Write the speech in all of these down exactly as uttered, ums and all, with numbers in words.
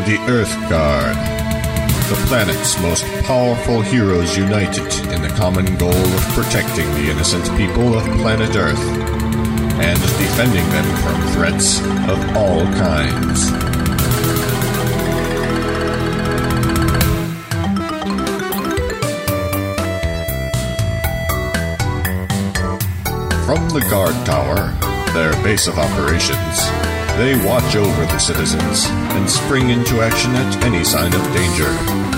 the Earth Guard. The planet's most powerful heroes united in the common goal of protecting the innocent people of planet Earth and defending them from threats of all kinds. From the guard tower, their base of operations, they watch over the citizens and spring into action at any sign of danger.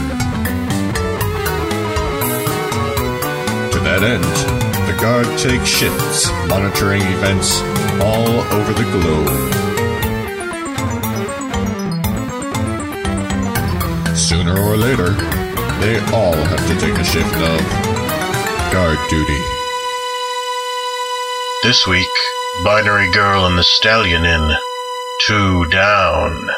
To that end, the Guard take shifts monitoring events all over the globe. Sooner or later, they all have to take a shift of guard duty. This week, Binary Girl and the Stallion in Two Down.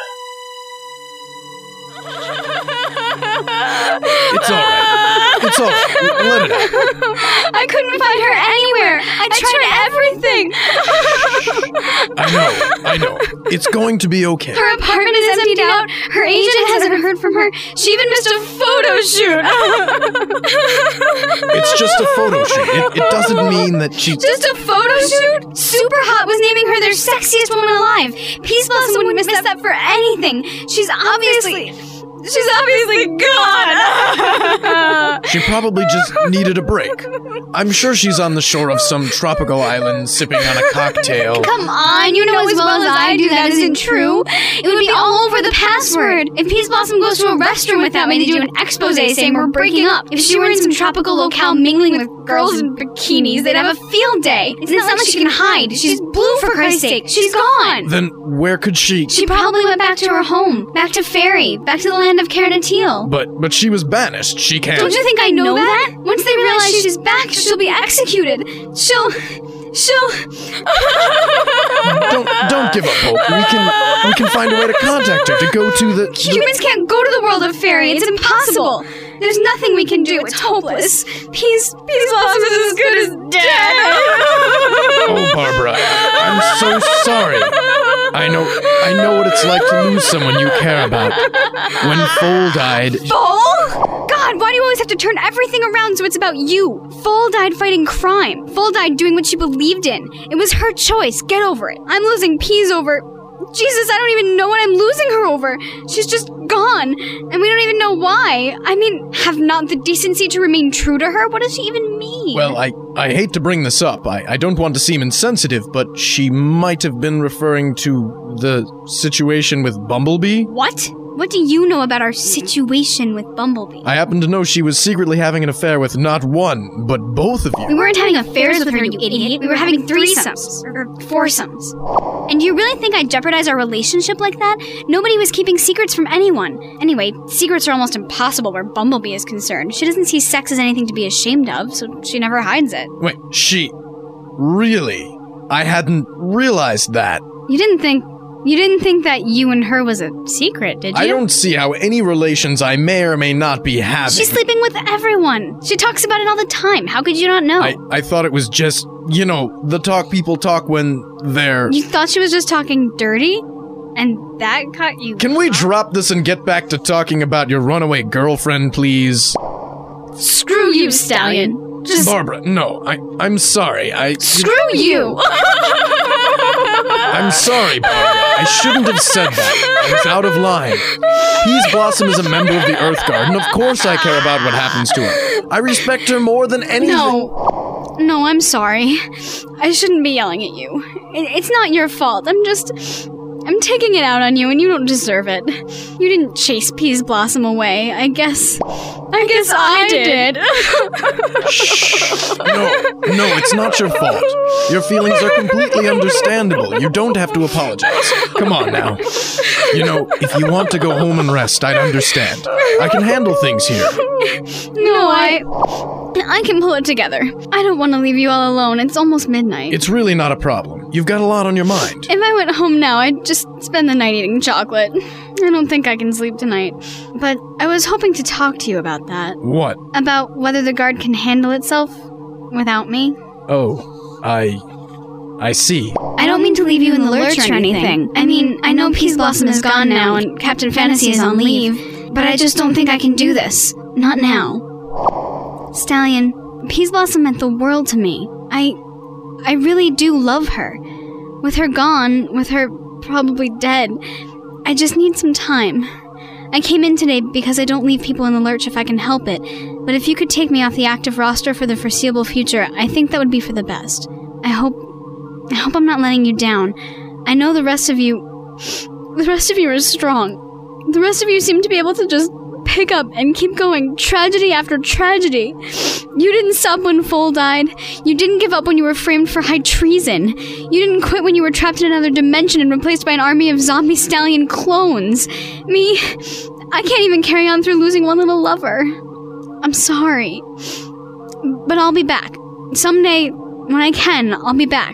It's alright. It's alright. Let it out. I couldn't find her anywhere. I, I tried, tried everything. I know. I know. It's going to be okay. Her apartment is emptied out. Her agent hasn't heard from her. She even missed a photo shoot. It's just a photo shoot. It, it doesn't mean that she... Just a photo shoot? Super Hot was naming her their sexiest woman alive. Peace Blossom wouldn't miss that for anything. She's obviously... She's obviously gone! She probably just needed a break. I'm sure she's on the shore of some tropical island sipping on a cocktail. Come on, you know as well as I do that isn't true. It would be all over the password. If Peace Blossom goes to a restroom without me, they do an expose saying we're breaking up. If she were in some tropical locale mingling with girls in bikinis, they'd have a field day. It's not like she can hide. She's blue, for Christ's sake. She's gone. Then where could she... She probably went back to her home. Back to Fairy. Back to the land of Carnatil. But but she was banished. She can't... Don't you think I know that? Once they realize she's back, she'll be executed. She'll... She'll... don't don't give up hope. We can we can find a way to contact her, to go to the... Humans the... can't go to the world of Fairy. It's impossible. There's nothing we can do. It's hopeless. Peace, Peace Blossom is as good as dead. Oh, Barbara, I'm so sorry. I know I know what it's like to lose someone you care about. When Foal died... Foal? God, why do you always have to turn everything around so it's about you? Foal died fighting crime. Foal died doing what she believed in. It was her choice. Get over it. I'm losing Peas over... Jesus, I don't even know what I'm losing her over. She's just gone, and we don't even know why. I mean, have not the decency to remain true to her? What does she even mean? Well, I, I hate to bring this up. I, I don't want to seem insensitive, but she might have been referring to the situation with Bumblebee. What? What do you know about our situation with Bumblebee? I happen to know she was secretly having an affair with not one, but both of you. We weren't having affairs with her, you idiot. We were having threesomes. Or foursomes. And do you really think I'd jeopardize our relationship like that? Nobody was keeping secrets from anyone. Anyway, secrets are almost impossible where Bumblebee is concerned. She doesn't see sex as anything to be ashamed of, so she never hides it. Wait, she... Really? I hadn't realized that. You didn't think... You didn't think that you and her was a secret, did you? I don't see how any relations I may or may not be having... She's sleeping with everyone. She talks about it all the time. How could you not know? I, I thought it was just, you know, the talk people talk when they're... You thought she was just talking dirty? And that caught you... Can we drop this and get back to talking about your runaway girlfriend, please? Screw you, Stallion. Just... Barbara, no, I, I'm sorry. I... Screw you! I'm sorry, Barbara. I shouldn't have said that. I was out of line. Peas Blossom is a member of the Earth Guard, and of course I care about what happens to her. I respect her more than anything. No. No, I'm sorry. I shouldn't be yelling at you. It, it's not your fault. I'm just... I'm taking it out on you, and you don't deserve it. You didn't chase Peas Blossom away. I guess... I guess I, I did. Shh. No, no, it's not your fault. Your feelings are completely understandable. You don't have to apologize. Come on now. You know, if you want to go home and rest, I'd understand. I can handle things here. No, I... I can pull it together. I don't want to leave you all alone. It's almost midnight. It's really not a problem. You've got a lot on your mind. If I went home now, I'd just spend the night eating chocolate. I don't think I can sleep tonight. But I was hoping to talk to you about that. What? About whether the Guard can handle itself without me. Oh, I... I see. I don't mean to leave you in the lurch or anything. I mean, I know Peas Blossom is gone now and Captain Fantasy is on leave, but I just don't think I can do this. Not now. Stallion, Peas Blossom meant the world to me. I... I really do love her. With her gone, with her probably dead, I just need some time. I came in today because I don't leave people in the lurch if I can help it, but if you could take me off the active roster for the foreseeable future, I think that would be for the best. I hope... I hope I'm not letting you down. I know the rest of you... The rest of you are strong. The rest of you seem to be able to just pick up and keep going, tragedy after tragedy. You didn't stop when Foal died. You didn't give up when you were framed for high treason. You didn't quit when you were trapped in another dimension and replaced by an army of zombie stallion clones. Me, I can't even carry on through losing one little lover. I'm sorry. But I'll be back. Someday, when I can, I'll be back.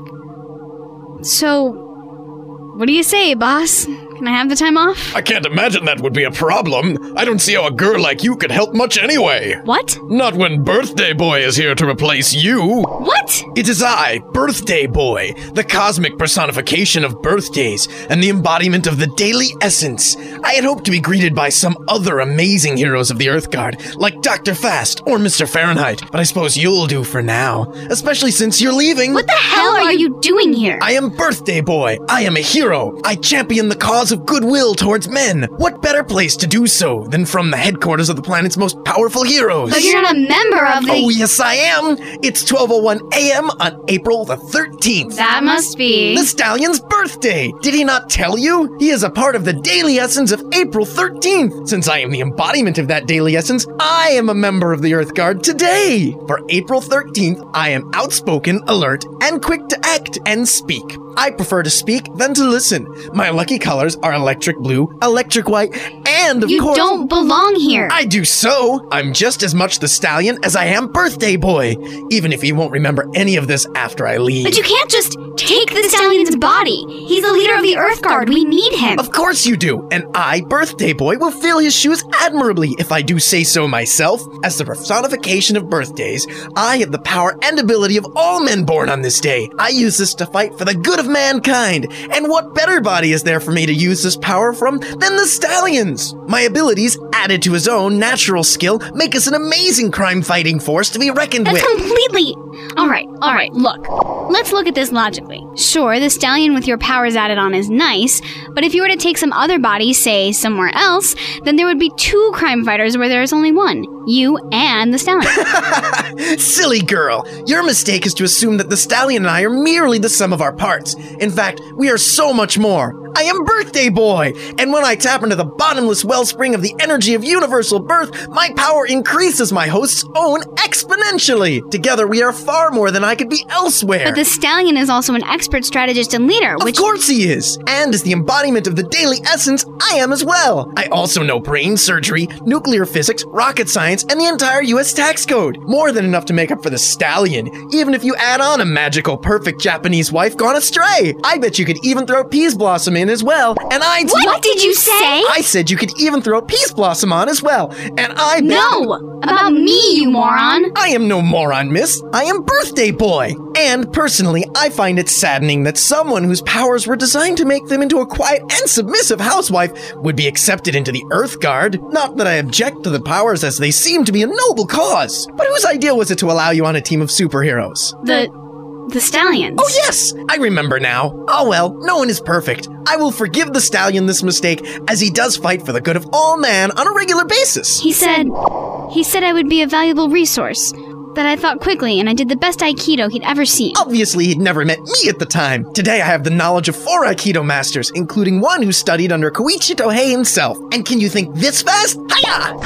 So, what do you say, boss? Can I have the time off? I can't imagine that would be a problem. I don't see how a girl like you could help much anyway. What? Not when Birthday Boy is here to replace you. What? It is I, Birthday Boy, the cosmic personification of birthdays and the embodiment of the daily essence. I had hoped to be greeted by some other amazing heroes of the Earthguard, like Doctor Fast or Mister Fahrenheit, but I suppose you'll do for now, especially since you're leaving. What the hell are you doing here? I am Birthday Boy. I am a hero. I champion the cause of goodwill towards men. What better place to do so than from the headquarters of the planet's most powerful heroes? But you're not a member of the... Oh, yes, I am. It's twelve oh one a.m. on April the thirteenth. That must be... The Stallion's birthday. Did he not tell you? He is a part of the daily essence of April thirteenth. Since I am the embodiment of that daily essence, I am a member of the Earthguard today. For April thirteenth, I am outspoken, alert, and quick to act and speak. I prefer to speak than to listen. My lucky colors are electric blue, electric white, and of you course... You don't belong here. I do so. I'm just as much the Stallion as I am Birthday Boy, even if you won't remember any of this after I leave. But you can't just take the Stallion's body. He's the leader of the Earthguard. We need him. Of course you do. And I, Birthday Boy, will fill his shoes admirably if I do say so myself. As the personification of birthdays, I have the power and ability of all men born on this day. I use this to fight for the good of mankind. And what better body is there for me to use this power from than the Stallion's? My abilities, added to his own natural skill, make us an amazing crime-fighting force to be reckoned That's with. completely... Alright, alright, look. Let's look at this logically. Sure, the Stallion with your powers added on is nice, but if you were to take some other body, say, somewhere else, then there would be two crime fighters where there is only one. You and the Stallion. Silly girl. Your mistake is to assume that the Stallion and I are merely the sum of our parts. In fact, we are so much more. I am Birthday Boy, and when I tap into the bottomless wellspring of the energy of universal birth, my power increases my host's own exponentially. Together, we are far more than I could be elsewhere. But the Stallion is also an expert strategist and leader, which... Of course he is! And as the embodiment of the daily essence, I am as well. I also know brain surgery, nuclear physics, rocket science, and the entire U S tax code. More than enough to make up for the Stallion, even if you add on a magical, perfect Japanese wife gone astray. I bet you could even throw Peas Blossom in as well, and I... What, what did you say? I said you could even throw Peas Blossom on as well, and I... No! About me, you moron! I am no moron, miss. I am Birthday Boy. And personally, I find it saddening that someone whose powers were designed to make them into a quiet and submissive housewife would be accepted into the Earthguard. Not that I object to the powers, as they seem to be a noble cause. But whose idea was it to allow you on a team of superheroes? The... the Stallions. Oh yes! I remember now. Oh well, no one is perfect. I will forgive the Stallion this mistake, as he does fight for the good of all man on a regular basis. He said... He said I would be a valuable resource. That I thought quickly, and I did the best Aikido he'd ever seen. Obviously, he'd never met me at the time. Today, I have the knowledge of four Aikido masters, including one who studied under Koichi Tohei himself. And can you think this fast? Hiya!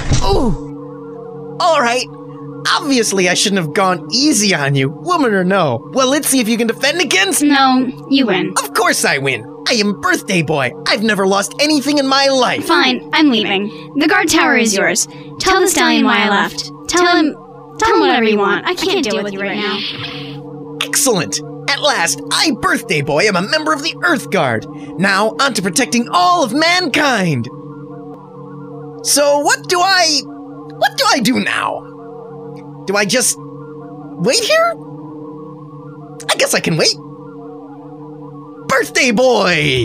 Ooh! Alright. Obviously, I shouldn't have gone easy on you, woman or no. Well, let's see if you can defend against... No, you win. Of course I win. I am Birthday Boy. I've never lost anything in my life. Fine, I'm leaving. The guard tower is yours. Tell the Stallion why I left. Tell him... Tell him whatever you want. I can't deal with you right now. Excellent! At last, I, Birthday Boy, am a member of the Earthguard. Now, on to protecting all of mankind. So, what do I... What do I do now? Do I just... wait here? I guess I can wait. birthday boy!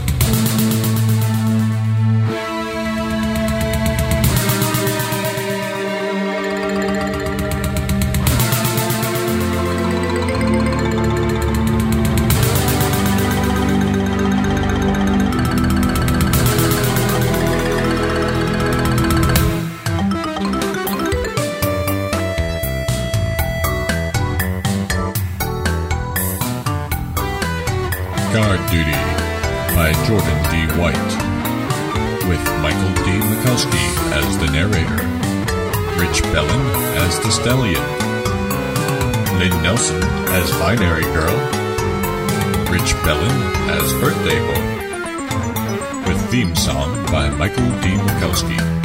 Guard Duty by Jordan D. White, with Michael D. Mikowski as the narrator, Rich Bellin as the Stallion, Lynn Nelson as Binary Girl, Rich Bellin as Birthday Boy, with theme song by Michael D. Mikowski.